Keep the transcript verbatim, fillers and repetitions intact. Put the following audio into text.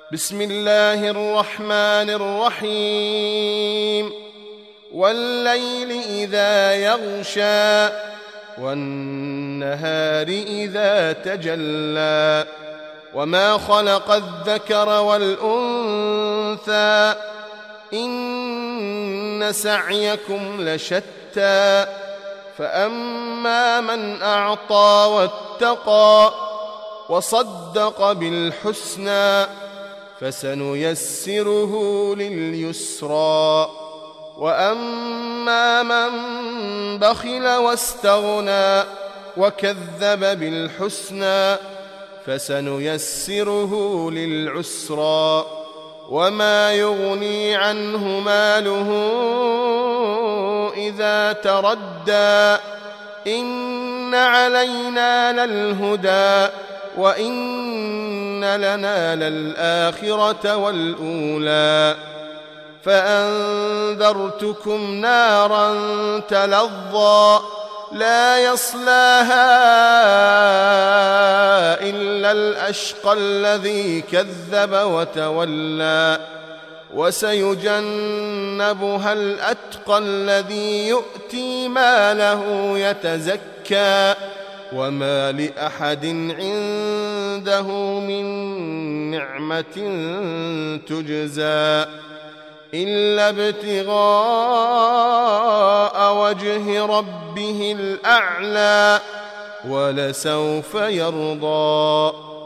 بسم الله الرحمن الرحيم والليل إذا يغشى والنهار إذا تجلى وما خلق الذكر والأنثى إن سعيكم لشتى فأما من أعطى واتقى وصدق بالحسنى فسنيسره لليسرى وأما من بخل واستغنى وكذب بالحسنى فسنيسره للعسرى وما يغني عنه ماله إذا تردى إن علينا للهدى وإن لنا للآخرة والأولى فأنذرتكم نارا تلظى لا يصلاها إلا الأشقى الذي كذب وتولى وسيجنبها الأتقى الذي يؤتي ماله يتزكى وما لأحد عنده من نعمة تجزى إلا ابتغاء وجه ربه الأعلى ولسوف يرضى.